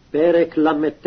פרק ל"ט.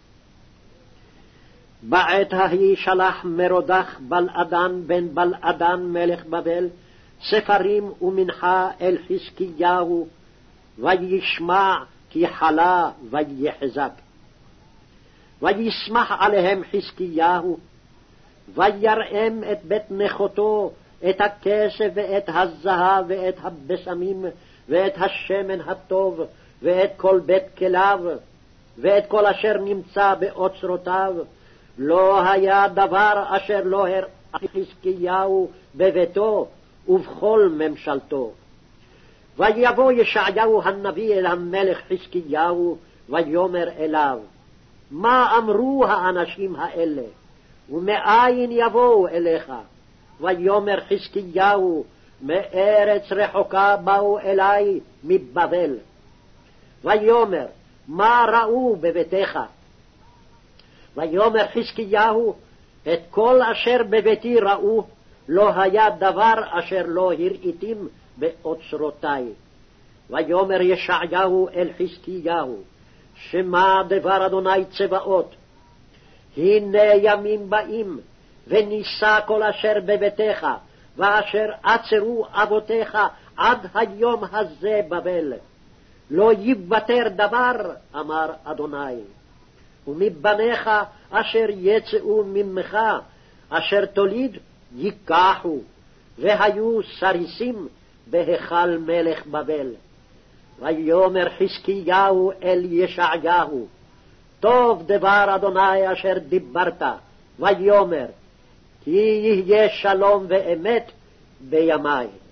בעת ההיא שלח מרודח בלעדן בן בלעדן מלך בבל ספרים ומנחה אל חזקיהו, וישמע כי חלה ויחזק. וישמח עליהם חזקיהו, ויראם את בית נכותו, את הכסף ואת הזהב ואת הבשמים ואת השמן הטוב ואת כל בית כליו ואת כל אשר נמצא באוצרותיו. לא היה דבר אשר לא הראה חזקיהו בביתו ובכל ממשלתו. ויבוא ישעיהו הנביא אל המלך חזקיהו, ויאמר אליו, מה אמרו האנשים האלה, ומאין יבואו אליך? ויאמר חזקיהו, מארץ רחוקה באו אלי מבבל. ויאמר, מה ראו בביתך? ויאמר חזקיהו, את כל אשר בביתי ראו, לא היה דבר אשר לא הראיתים באוצרותי. ויאמר ישעיהו אל חזקיהו, שמע דבר אדוני צבאות, הנה ימים באים, ונישא כל אשר בביתך, ואשר עצרו אבותיך עד היום הזה בבל. לא יוותר דבר, אמר אדוני. ומבניך אשר יצאו ממך, אשר תוליד, ייקחו, והיו סריסים בהיכל מלך בבל. ויאמר חזקיהו אל ישעיהו, טוב דבר אדוני אשר דיברת, ויאמר, כי יהיה שלום ואמת בימי.